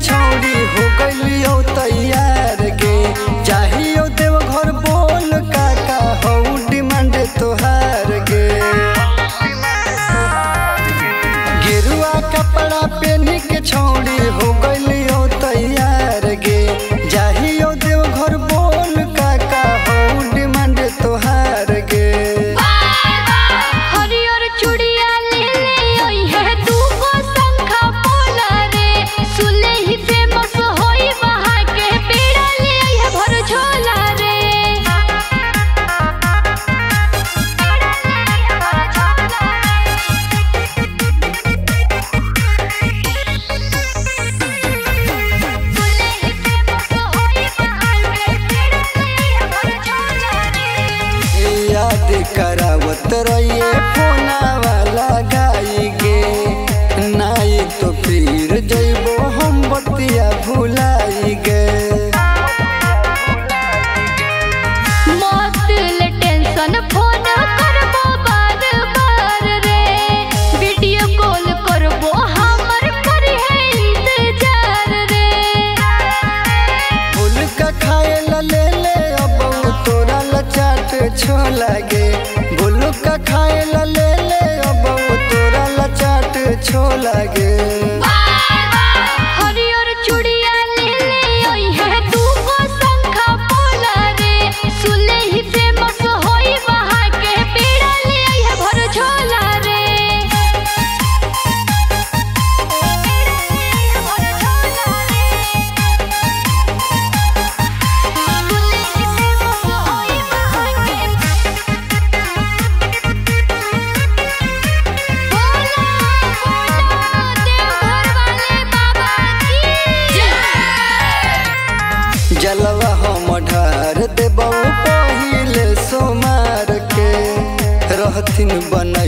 छौड़ी हो गइलियो तैयार गे चाहियो देव घर बोल काका हो डिमांड तोहार गे गेरुआ कपड़ा पहनी के छौड़ी हो गइलियो तैयार गे चाहियो देव घर बोल काका हो डिमांड तोहार गे करावत रहिए फोना वाला गाई गे नाई तो फिर जइबो हम बतिया भुलाई गे मत ले टेंशन फोन करबो बार बार रे वीडियो कॉल करबो हमर करी है इंतजार रे फूल का खाए ला ले ले अब तोरा ला चाट छोला गे गोलू का खाए ला ले ले अब तोरा ला चाट छोला गे हरियर चूड़िया ले ले ओई है तू को संखा बोला रे सुले ही फेमस होई वहां के पेड़ा ले आई है भर झोला रे जलवा हम ढार देबौ पहिले सोमार के रहथिन बना